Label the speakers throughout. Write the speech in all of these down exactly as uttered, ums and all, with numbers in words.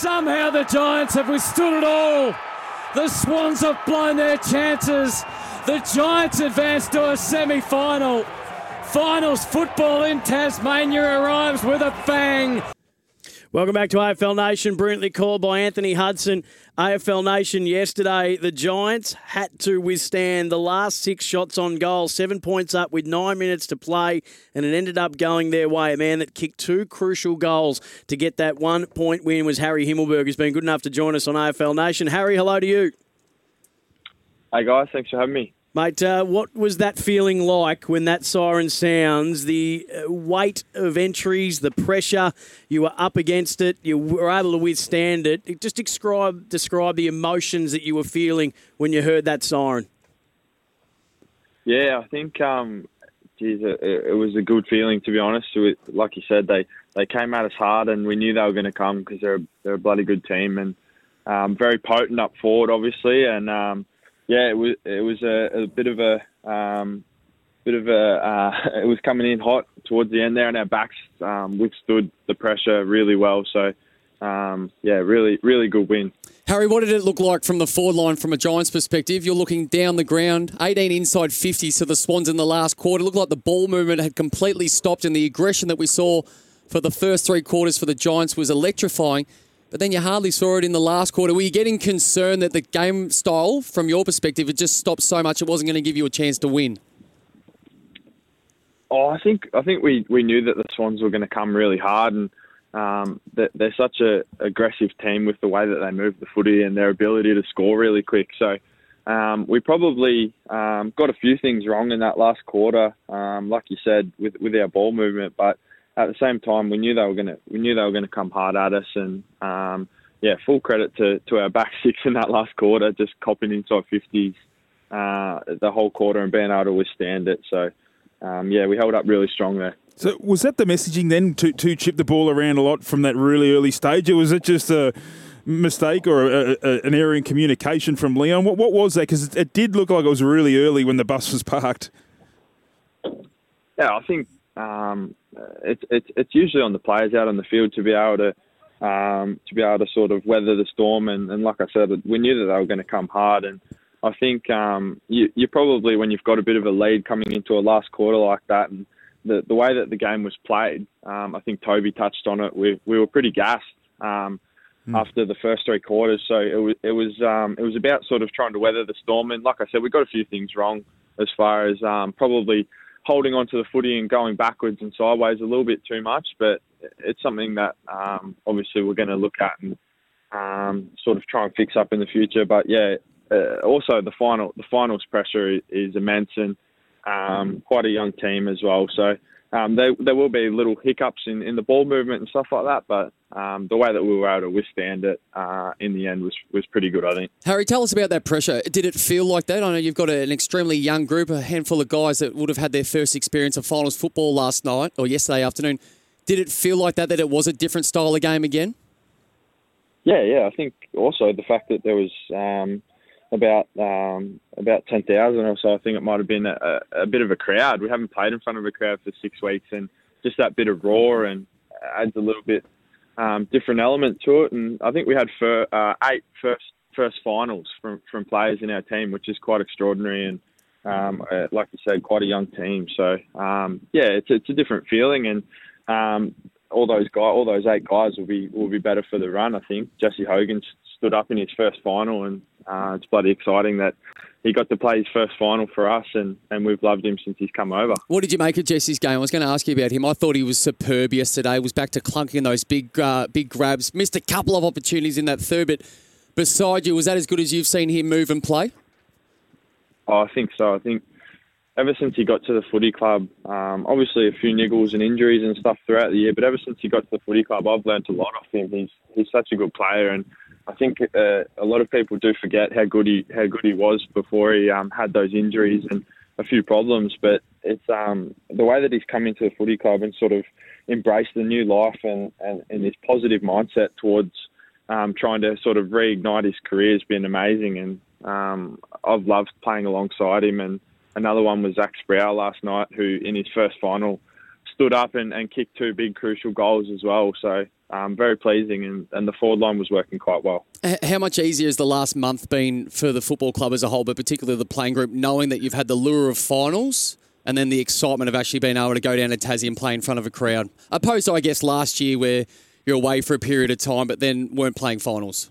Speaker 1: somehow the Giants have withstood it all. The Swans have blown their chances. The Giants advance to a semi-final. Finals football in Tasmania arrives with a bang. Welcome back to A F L Nation, brilliantly called by Anthony Hudson. A F L Nation yesterday, the Giants had to withstand the last six shots on goal, seven points up with nine minutes to play, and it ended up going their way. A man that kicked two crucial goals to get that one-point win was Harry Himmelberg, who's been good enough to join us on A F L Nation. Harry, hello to you.
Speaker 2: Hey, guys. Thanks for having me.
Speaker 1: Mate, uh, what was that feeling like when that siren sounds? The uh, weight of entries, the pressure, you were up against it, you were able to withstand it. Just describe describe the emotions that you were feeling when you heard that siren.
Speaker 2: Yeah, I think, um, geez, it, it was a good feeling, to be honest. Like you said, they, they came at us hard and we knew they were going to come because they're, they're a bloody good team and um, very potent up forward, obviously, and um, yeah, it was it was a, a bit of a um, bit of a uh, it was coming in hot towards the end there, and our backs um, withstood the pressure really well. So um, yeah, really really good win.
Speaker 3: Harry, what did it look like from the forward line from a Giants perspective? You're looking down the ground, eighteen inside fifties to the Swans in the last quarter. It looked like the ball movement had completely stopped, and the aggression that we saw for the first three quarters for the Giants was electrifying. But then you hardly saw it in the last quarter. Were you getting concerned that the game style, from your perspective, it just stopped so much it wasn't going to give you a chance to win?
Speaker 2: Oh, I think I think we, we knew that the Swans were going to come really hard, and um, that they're such a aggressive team with the way that they move the footy and their ability to score really quick. So um, we probably um, got a few things wrong in that last quarter, um, like you said, with with our ball movement, but at the same time, we knew they were going to we knew they were going to come hard at us, and um, yeah, full credit to, to our back six in that last quarter, just copping inside fifties uh, the whole quarter and being able to withstand it. So um, yeah, we held up really strong there.
Speaker 4: So was that the messaging then to to chip the ball around a lot from that really early stage, or was it just a mistake or a, a, an error in communication from Leon? What what was that? Because it, it did look like it was really early when the bus was parked.
Speaker 2: Yeah, I think. Um, it's it's it's usually on the players out on the field to be able to um, to be able to sort of weather the storm, and, and like I said, we knew that they were going to come hard, and I think um, you you probably, when you've got a bit of a lead coming into a last quarter like that, and the the way that the game was played, um, I think Toby touched on it. We we were pretty gassed um, mm. after the first three quarters, so it was it was um, it was about sort of trying to weather the storm, and like I said, we got a few things wrong as far as um, probably holding onto the footy and going backwards and sideways a little bit too much, but it's something that um, obviously we're going to look at and um, sort of try and fix up in the future. But yeah, uh, also the final, the finals pressure is, is immense, and um, quite a young team as well. So um, there there will be little hiccups in, in the ball movement and stuff like that, but um, the way that we were able to withstand it uh, in the end was, was pretty good, I think.
Speaker 3: Harry, tell us about that pressure. Did it feel like that? I know you've got an extremely young group, a handful of guys that would have had their first experience of finals football last night or yesterday afternoon. Did it feel like that, that it was a different style of game again?
Speaker 2: Yeah, yeah. I think also the fact that there was um, about um, about ten thousand or so, I think it might have been a, a bit of a crowd. We haven't played in front of a crowd for six weeks, and just that bit of roar and adds a little bit Um, different element to it, and I think we had fir- uh, eight first first finals from, from players in our team, which is quite extraordinary, and um, uh, like you said, quite a young team. So um, yeah, it's it's a different feeling, and um, all those guys, all those eight guys will be will be better for the run. I think Jesse Hogan stood up in his first final, and uh, it's bloody exciting that he got to play his first final for us, and, and we've loved him since he's come over.
Speaker 3: What did you make of Jesse's game? I was going to ask you about him. I thought he was superb yesterday. Was back to clunking in those big uh, big grabs. Missed a couple of opportunities in that third, but beside you, was that as good as you've seen him move and play?
Speaker 2: Oh, I think so. I think ever since he got to the footy club, um, obviously a few niggles and injuries and stuff throughout the year, but ever since he got to the footy club, I've learnt a lot off him. He's he's such a good player, and I think uh, a lot of people do forget how good he how good he was before he um, had those injuries and a few problems. But it's um, the way that he's come into the footy club and sort of embraced the new life and, and, and this positive mindset towards um, trying to sort of reignite his career has been amazing. And um, I've loved playing alongside him. And another one was Zach Sproul last night, who in his first final stood up and, and kicked two big crucial goals as well. So um, very pleasing, and, and the forward line was working quite well.
Speaker 3: How much easier has the last month been for the football club as a whole, but particularly the playing group, knowing that you've had the lure of finals and then the excitement of actually being able to go down to Tassie and play in front of a crowd, opposed to, I guess, last year where you're away for a period of time but then weren't playing finals?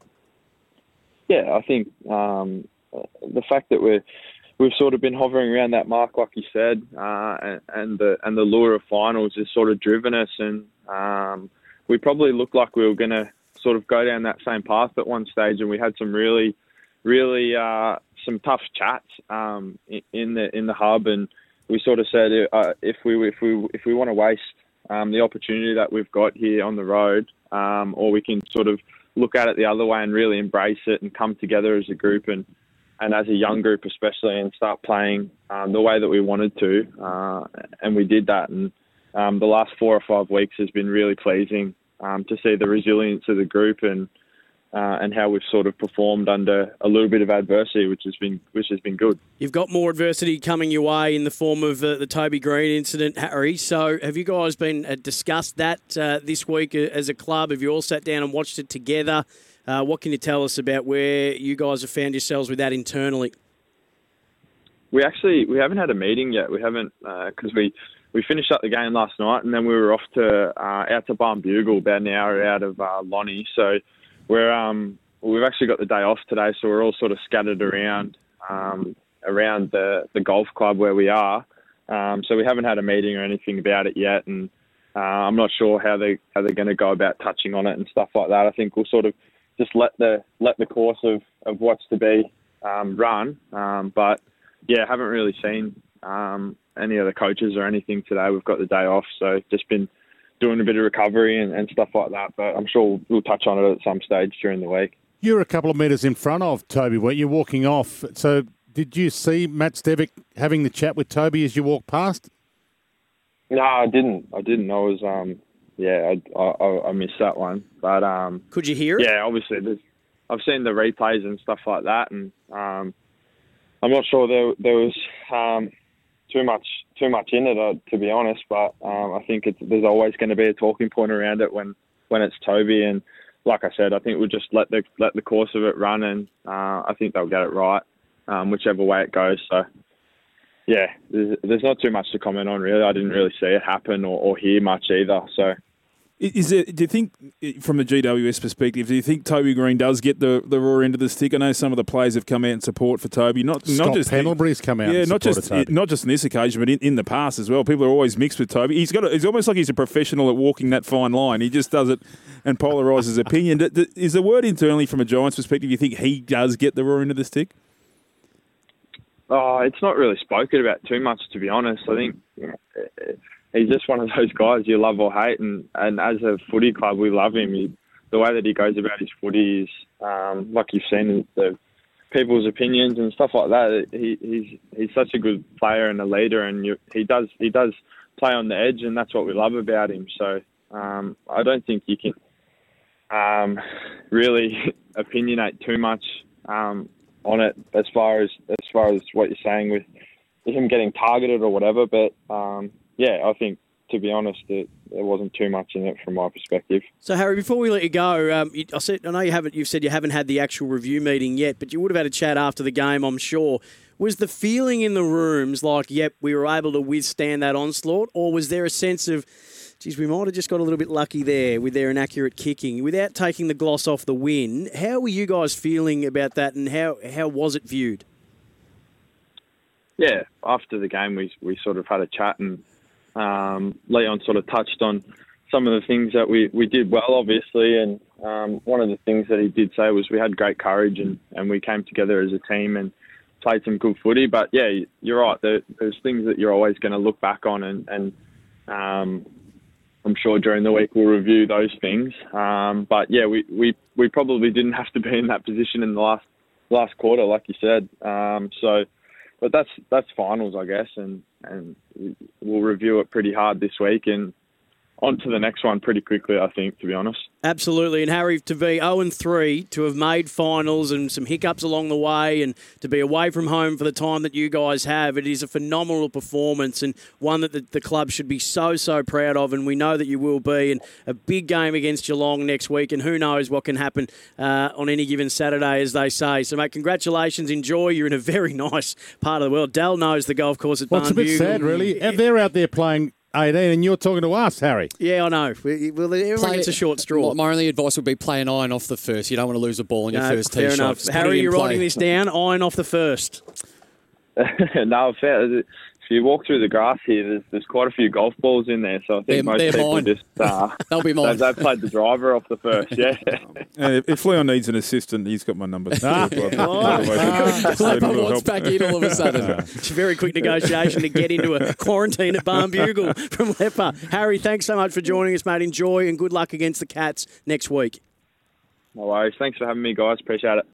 Speaker 2: Yeah, I think um, the fact that we're we've sort of been hovering around that mark, like you said, uh, and, and the and the lure of finals has sort of driven us, and um, we probably looked like we were going to sort of go down that same path at one stage, and we had some really, really uh, some tough chats um, in the in the hub, and we sort of said uh, if we if we if we want to waste um, the opportunity that we've got here on the road, um, or we can sort of look at it the other way and really embrace it and come together as a group and and as a young group especially, and start playing um, the way that we wanted to, uh, and we did that. And um, the last four or five weeks has been really pleasing um, to see the resilience of the group and uh, and how we've sort of performed under a little bit of adversity, which has been which has been good.
Speaker 5: You've got more adversity coming your way in the form of uh, the Toby Green incident, Harry. So have you guys been uh, discussed that uh, this week as a club? Have you all sat down and watched it together? Uh, what can you tell us about where you guys have found yourselves with that internally?
Speaker 2: We actually we haven't had a meeting yet. We haven't because uh, we, we finished up the game last night, and then we were off to uh, out to Barnbugle, about an hour out of uh, Lonnie. So we're um we've actually got the day off today, so we're all sort of scattered around um, around the, the golf club where we are. Um, so we haven't had a meeting or anything about it yet, and uh, I'm not sure how they how they're going to go about touching on it and stuff like that. I think we'll sort of just let the let the course of, of what's to be um, run. Um, but, yeah, haven't really seen um, any of the coaches or anything today. We've got the day off, so just been doing a bit of recovery and, and stuff like that. But I'm sure we'll, we'll touch on it at some stage during the week.
Speaker 6: You're a couple of metres in front of Toby, weren't you, walking off? So did you see Matt Stevic having the chat with Toby as you walked past?
Speaker 2: No, I didn't. I didn't. I was... Um, Yeah, I, I, I missed that one. But um,
Speaker 5: could you hear it?
Speaker 2: Yeah, obviously. There's, I've seen the replays and stuff like that, and um, I'm not sure there there was um, too much too much in it, uh, to be honest. But um, I think it's, there's always going to be a talking point around it when, when it's Toby. And like I said, I think we'll just let the let the course of it run, and uh, I think they'll get it right, um, whichever way it goes. So. Yeah, there's, there's not too much to comment on, really. I didn't really see it happen or, or hear much either. So,
Speaker 4: is it? Do you think, from the G W S perspective, do you think Toby Green does get the, the raw end of the stick? I know some of the players have come out in support for Toby. Not
Speaker 6: Scott
Speaker 4: not just
Speaker 6: Pendlebury's come out.
Speaker 4: Yeah,
Speaker 6: in
Speaker 4: not just
Speaker 6: Toby.
Speaker 4: not just on this occasion, but in, in the past as well. People are always mixed with Toby. He's got. A, it's almost like he's a professional at walking that fine line. He just does it and polarises opinion. Is the word internally from a Giants perspective? You think he does get the raw end of the stick?
Speaker 2: Oh, it's not really spoken about too much, to be honest. I think he's just one of those guys you love or hate, and, and as a footy club, we love him. He, the way that he goes about his footy is, um, like you've seen, the people's opinions and stuff like that. He, he's he's such a good player and a leader, and you, he does he does play on the edge, and that's what we love about him. So um, I don't think you can um, really opinionate too much Um, on it as far as as far as what you're saying with him getting targeted or whatever, but um, yeah, I think, to be honest, it, there wasn't too much in it from my perspective.
Speaker 5: So, Harry, before we let you go, um, you, I, said, I know you haven't. You've said you haven't had the actual review meeting yet, but you would have had a chat after the game, I'm sure. Was the feeling in the rooms like, yep, we were able to withstand that onslaught, or was there a sense of, geez, we might have just got a little bit lucky there with their inaccurate kicking, without taking the gloss off the win? How were you guys feeling about that, and how, how was it viewed?
Speaker 2: Yeah, after the game, we we sort of had a chat, and um, Leon sort of touched on some of the things that we, we did well, obviously, and um, one of the things that he did say was we had great courage, and, and we came together as a team and played some good footy. But yeah, you're right, there, there's things that you're always going to look back on, and, and um, I'm sure during the week we'll review those things. Um, but yeah, we, we, we probably didn't have to be in that position in the last last quarter, like you said. Um, so, but that's that's finals, I guess, and and we'll review it pretty hard this week and on to the next one pretty quickly, I think, to be honest.
Speaker 5: Absolutely. And Harry, to be oh and three, to have made finals and some hiccups along the way and to be away from home for the time that you guys have, it is a phenomenal performance and one that the, the club should be so, so proud of, and we know that you will be. And a big game against Geelong next week, and who knows what can happen uh, on any given Saturday, as they say. So, mate, congratulations. Enjoy. You're in a very nice part of the world. Dal knows the golf course at
Speaker 6: Well, it's a bit
Speaker 5: Barnbugle.
Speaker 6: sad, really. They're out there playing eighteen, and you're talking to us, Harry.
Speaker 5: Yeah, I know. We- Well, everyone
Speaker 3: Play-
Speaker 5: gets a short straw.
Speaker 3: My only advice would be play an iron off the first. You don't want to lose a ball on your
Speaker 5: No,
Speaker 3: first tee
Speaker 5: fair
Speaker 3: shot.
Speaker 5: enough.
Speaker 3: Just put it
Speaker 5: Harry,
Speaker 3: in
Speaker 5: you're
Speaker 3: play.
Speaker 5: writing this down. Iron off the first.
Speaker 2: No, fair. If you walk through the grass here, there's, there's quite a few golf balls in there. So I think
Speaker 3: They're-
Speaker 2: most
Speaker 3: they're
Speaker 2: people
Speaker 3: mine.
Speaker 2: just uh,
Speaker 3: That'll be mine.
Speaker 2: they, they played the driver off the first. Yeah.
Speaker 4: Uh, if Leon needs an assistant, he's got my number.
Speaker 6: Ah.
Speaker 3: Leper wants back in all of a sudden.
Speaker 5: It's a very quick negotiation to get into a quarantine at Barnbugle from Leper. Harry, thanks so much for joining us, mate. Enjoy and good luck against the Cats next week.
Speaker 2: No worries. Thanks for having me, guys. Appreciate it.